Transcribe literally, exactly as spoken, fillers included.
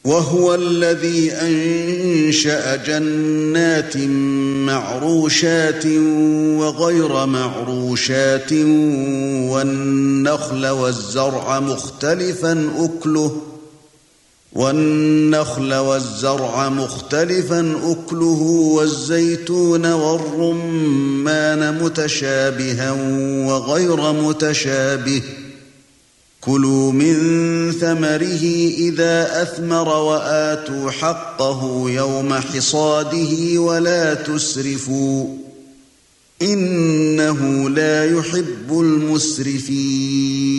وهو الذي أنشأ جنات معروشات وغير معروشات والنخل والزرع مختلفا أكله والنخل والزرع مختلفا أكله والزيتون والرمان متشابها وغير متشابه كلوا من ثمره إذا أثمر وآتوا حقه يوم حصاده ولا تسرفوا إنه لا يحب المسرفين